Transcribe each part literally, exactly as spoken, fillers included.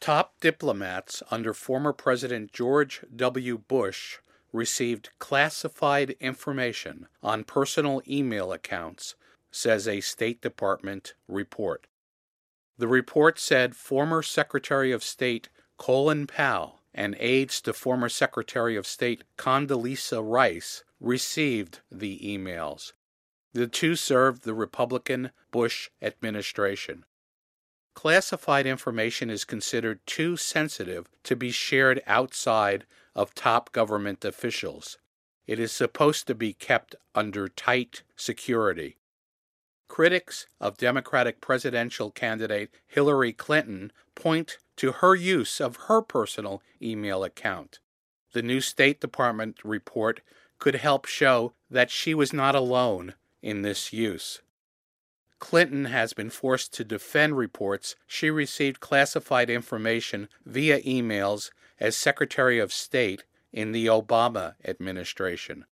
Top diplomats under former President George W. Bush received classified information on personal email accounts, says a State Department report. The report said former Secretary of State Colin Powell and aides to former Secretary of State Condoleezza Rice received the emails. The two served the Republican Bush administration. Classified information is considered too sensitive to be shared outside of top government officials. It is supposed to be kept under tight security. Critics of Democratic presidential candidate Hillary Clinton point to her use of her personal email account. The new State Department report could help show that she was not alone in this use. Clinton has been forced to defend reports she received classified information via emails as Secretary of State in the Obama administration.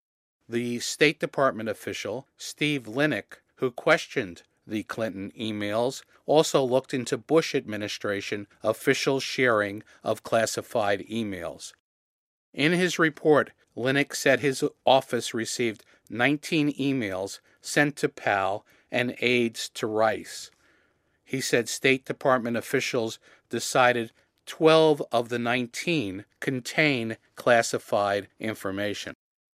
The State Department official, Steve Linick, who questioned the Clinton emails, also looked into Bush administration official sharing of classified emails. In his report, Linick said his office received nineteen emails sent to Powell and aides to Rice. He said State Department officials decided twelve of the nineteen contain classified information.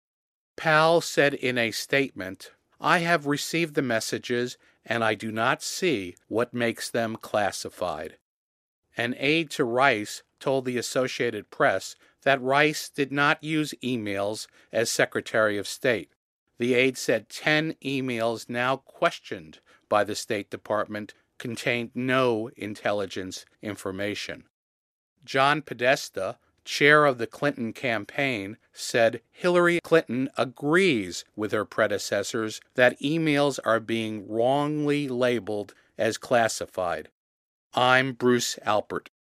Powell said in a statement, "I have received the messages and I do not see what makes them classified." An aide to Rice told the Associated Press that Rice did not use emails as Secretary of State. The aide said ten emails now questioned by the State Department contained no intelligence information. John Podesta, chair of the Clinton campaign, said Hillary Clinton agrees with her predecessors that emails are being wrongly labeled as classified. I'm Bruce Alpert.